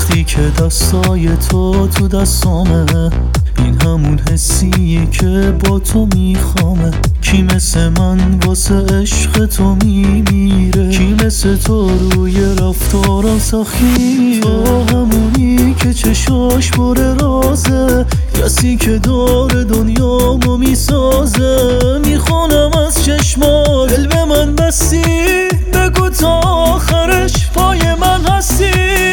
وقتی که دستای تو دستامه، این همون حسیه که با تو میخوامه. کی مثل من واسه عشق تو میمیره؟ کی مثل تو روی رفتارم سخیه؟ تو همونی که چشاش پر رازه، کسی که داره دنیامو میسازه. میخونم از چشمات دل به من بستی، بگو تا آخرش پای من هستی.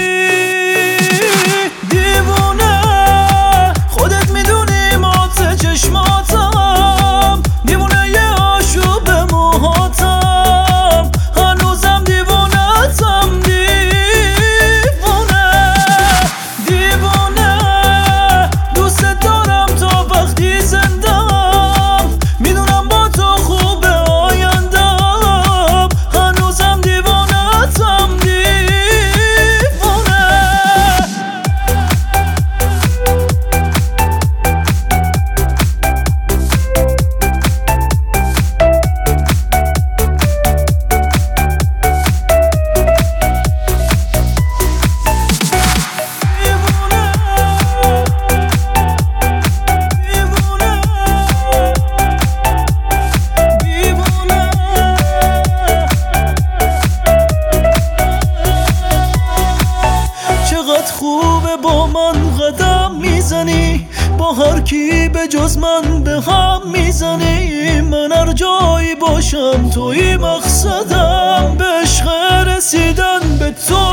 دیوونه خودت میدونی مات چشماتم، دیوونه یه آشوب موهاتم، هنوزم دیوونتم. دیوونه دوست دارم تا وقتی زندم، میدونم با تو خوبه آیندم، هنوزم دیوونتم. خوبه با من قدم میزنی، با هر کی به جز من به هم میزنی. من هر جایی باشم توی مقصدم، به عشق رسیدن به تو